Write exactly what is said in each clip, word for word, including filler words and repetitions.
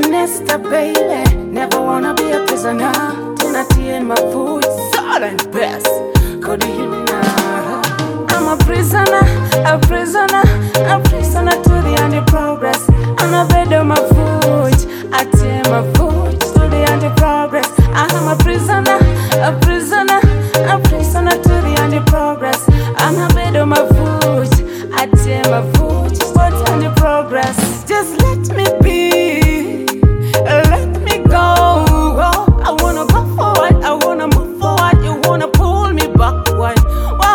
Nesta, baby. Never wanna be a prisoner. Tinati in my food, silent best. Could you hear me now? I'm a prisoner, a prisoner, a prisoner to the end of progress. I'm a bed of my foot, I tear my foot to the end of progress. I'm a prisoner, a prisoner, a prisoner to the end of progress. I'm a bed of my foot, I tear my foot to the end of progress. Just let me be, let me go. I wanna go forward, I wanna move forward. You wanna pull me backward. Why?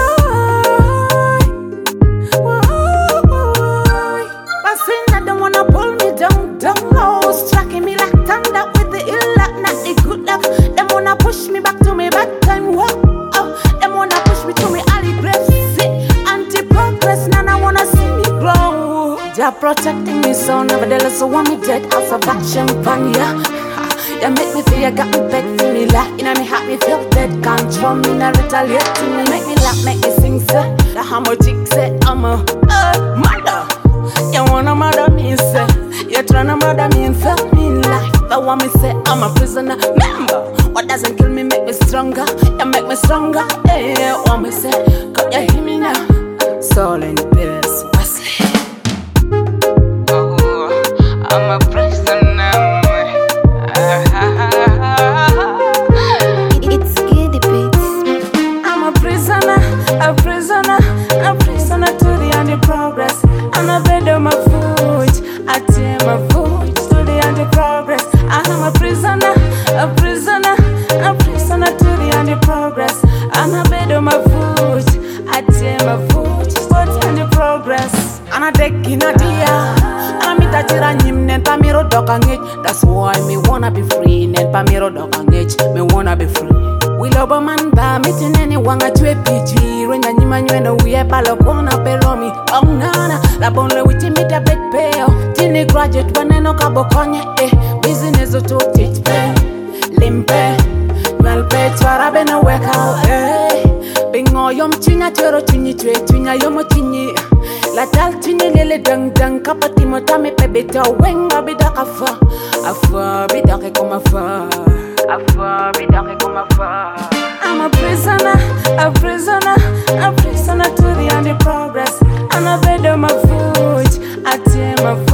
Why? But saying I don't wanna pull me down, down low, striking me like thunder with the ill luck, not the good luck. Them wanna push me back to me bad time. Whoa, oh, them wanna push me to me alley grave. Anti-progress, now I wanna see me grow. They're protecting me, so nevertheless, I want me dead. House of action, fun, yeah. You make me feel, you got me back for me laugh. You know me happy, feel dead. Control me, not retaliate to me. Make me laugh, make me sing, say. The hammer chick said, I'm a uh, mother. You wanna murder me, say. You tryna murder me and fail me in life. But want me say, I'm a prisoner. Remember, what doesn't kill me make me stronger. You make me stronger, yeah. Want me say, could you hear me now? Soul in peace, Wesley. Oh, I'm a prisoner. A prisoner, a prisoner to the end of progress. I'm a bed of my foot, I tear my foot to the end of progress. I'm a prisoner, a prisoner, a prisoner to the end of progress. I'm a bed of my foot, I tear my foot to the end of progress. And I take in a dear, I'm a tachira nim nen pamiro dokangage. That's why me wanna be free, nen pamiro dokangage. Me wanna be free. We love a man by meeting anyone at two P G. When the Niman we are Palocona Pelomi. Oh, Nana, La Bonle with me the bed pale. Tini graduate when I know Caboconia, eh. Business to teach pay. Limpe, well paid, Farabena work out, eh. Bingo yom tina tero tini twe, tina yomotini. La tal tini lele dung dung, capatimo tame pebeta, wenga bidakafa. Afa, bidake come afar. I'm a prisoner, a prisoner, a prisoner to the end of progress. I'm a bed of my foot, I tear my